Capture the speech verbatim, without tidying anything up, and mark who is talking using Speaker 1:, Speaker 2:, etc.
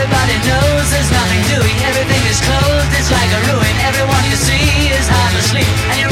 Speaker 1: Everybody knows there's nothing doing, everything is closed, it's like a ruin. Everyone you see is half asleep, and you